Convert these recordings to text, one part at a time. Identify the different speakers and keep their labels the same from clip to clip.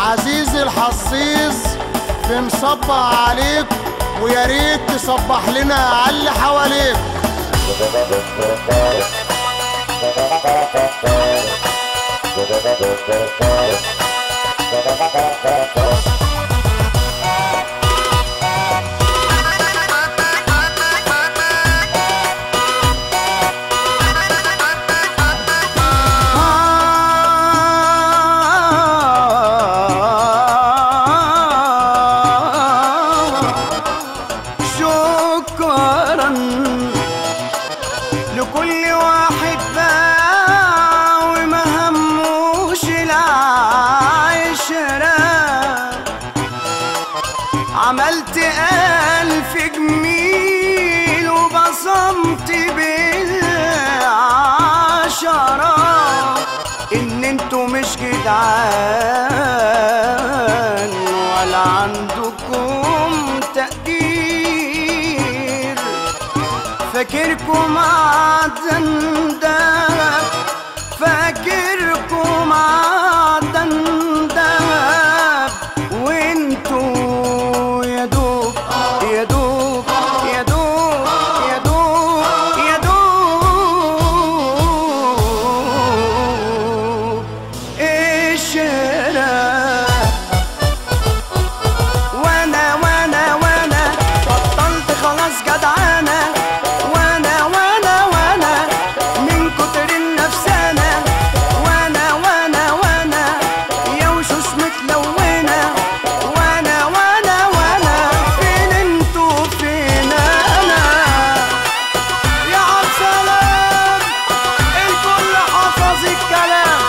Speaker 1: عزيزي الحظيظ في مصبح عليك، ويا ريت تصبح لنا على اللي حواليك.
Speaker 2: شكرا لكل واحد باع وما هموش العشرة، عملت 1000 جميل وبصمت بالعشرة، ان انتوا مش جدعان ولا عندكم تقدير. فاكركم معدن دهب، فاكركم معدن دهب، وانتوا يا دوب يا دوب يا دوب يا دوب يا دوب قشرة. وانا بطلت خلاص جدعانة، وانا من كتر النفسانة، وانا يا وشوش متلونة، وانا فين انتوا فين انا؟ يا عالسلام الكل حفظ الكلام.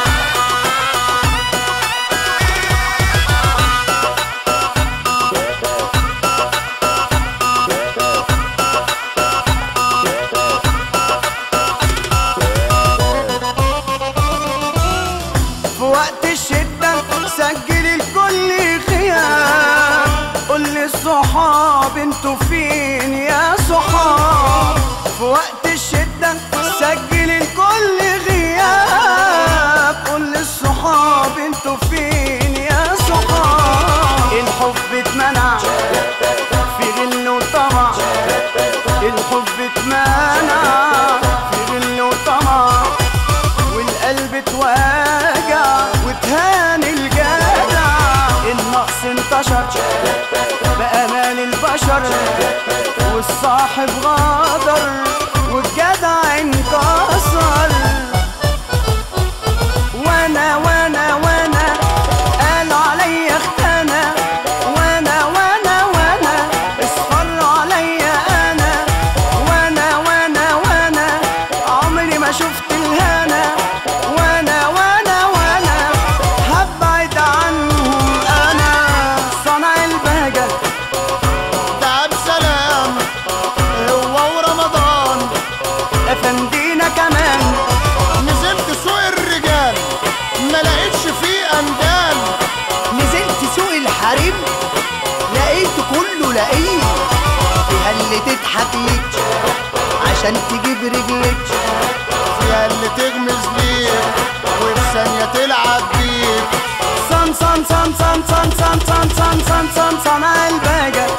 Speaker 2: في وقت الشدة سجل الكل خيام، قول للصحاب انتوا فين يا صحاب. في وقت الشدة سجل الكل غياب، قول للصحاب انتوا فين يا صحاب. الحب اتمنع في غل وطمع، الحب اتمنع في غل وطمع، والقلب اتوجع وتهان الجدع. النقص انتشر بأمان البشر، والصاحب غدر والجدع انكسر. وانا قالوا عليا اختنا، وانا اصفر عليا انا، وانا عمري ما شفت الهنا، وانا هبعد عنهم انا. صنع البهجة
Speaker 1: ده بسلام هو ورمضان،
Speaker 2: افندينا كمان.
Speaker 1: نزلت سوق الرجال ما لقيتش فيه أندال،
Speaker 2: نزلت سوق الحريم لقيت كله لقيت، فيها اللي تضحك لك عشان تجيب رجلك،
Speaker 1: فيها اللي تغمز ليك وفي ثانية تلعب بيك.
Speaker 2: صن صنع البهجة